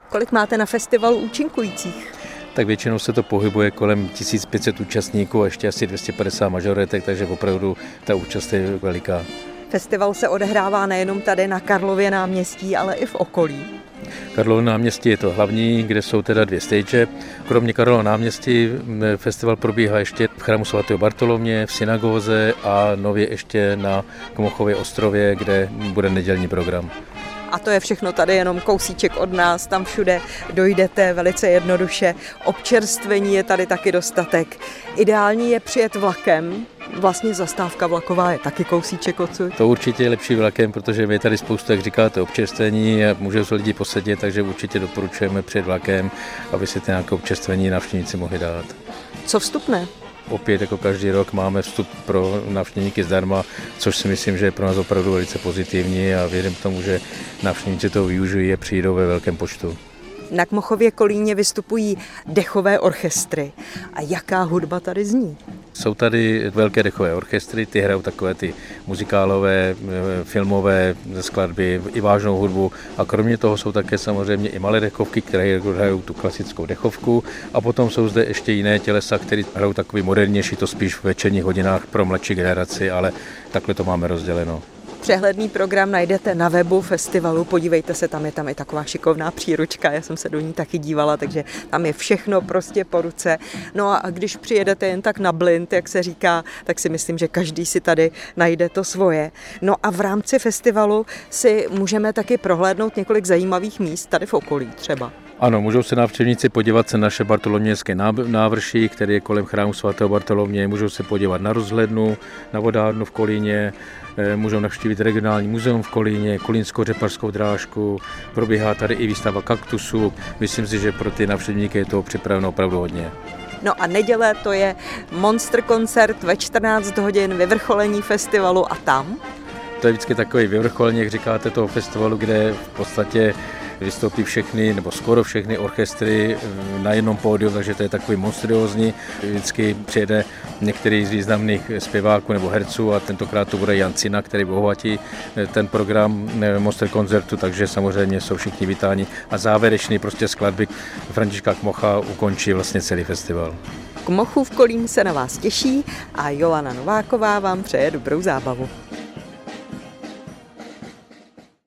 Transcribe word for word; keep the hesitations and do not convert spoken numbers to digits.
Kolik máte na festivalu účinkujících? Tak většinou se to pohybuje kolem tisíc pět set účastníků a ještě asi dvě stě padesát mažoretek, takže opravdu ta účast je veliká. Festival se odehrává nejenom tady na Karlově náměstí, ale i v okolí. Karlovo náměstí je to hlavní, kde jsou teda dvě stage. Kromě Karlova náměstí festival probíhá ještě v chrámu svatého Bartolomě, v synagóze a nově ještě na Kmochově ostrově, kde bude nedělní program. A to je všechno tady jenom kousíček od nás, tam všude dojdete velice jednoduše. Občerstvení je tady taky dostatek. Ideální je přijet vlakem, vlastně zastávka vlaková je taky kousíček odsud. To určitě je lepší vlakem, protože je tady spoustu, jak říkáte, občerstvení a můžou se lidi posadit, takže určitě doporučujeme přijet vlakem, aby si ty nějaké občerstvení návštěvníci mohli dát. Co vstupné? Opět jako každý rok máme vstup pro návštěvníky zdarma, což si myslím, že je pro nás opravdu velice pozitivní a věřím k tomu, že návštěvníci toho využijí a přijdou ve velkém počtu. Na Kmochově Kolíně vystupují dechové orchestry. A jaká hudba tady zní? Jsou tady velké dechové orchestry, ty hrajou takové ty muzikálové, filmové skladby, i vážnou hudbu a kromě toho jsou také samozřejmě i malé dechovky, které hrajou tu klasickou dechovku a potom jsou zde ještě jiné tělesa, které hrajou takový modernější, to spíš v večerních hodinách pro mladší generaci, ale takhle to máme rozděleno. Přehledný program najdete na webu festivalu, podívejte se, tam je tam i taková šikovná příručka, já jsem se do ní taky dívala, takže tam je všechno prostě po ruce. No a když přijedete jen tak na blind, jak se říká, tak si myslím, že každý si tady najde to svoje. No a v rámci festivalu si můžeme taky prohlédnout několik zajímavých míst tady v okolí třeba. Ano, můžou se návštěvníci podívat se na naše bartolomějské návrší, které je kolem chrámu svatého Bartolomě, můžou se podívat na rozhlednu, na vodárnu v Kolíně, můžou navštívit regionální muzeum v Kolíně, kolínskou řepařskou drážku, probíhá tady i výstava kaktusů. Myslím si, že pro ty návštěvníky je toho připraveno opravdu hodně. No a neděle to je Monster koncert ve čtrnáct hodin, vyvrcholení festivalu a tam? To je vždycky takový vyvrcholení, jak říkáte, toho festivalu, kde v podstatě vystoupí všechny, nebo skoro všechny orchestry na jednom pódiu, takže to je takový monstriózní. Vždycky přijede některý z významných zpěváků nebo herců a tentokrát to bude Jan Cina, který obohatí ten program Monster koncertu, takže samozřejmě jsou všichni vítáni a závěrečný prostě skladby Františka Kmocha ukončí vlastně celý festival. Kmochův Kolín se na vás těší a Jolana Nováková vám přeje dobrou zábavu.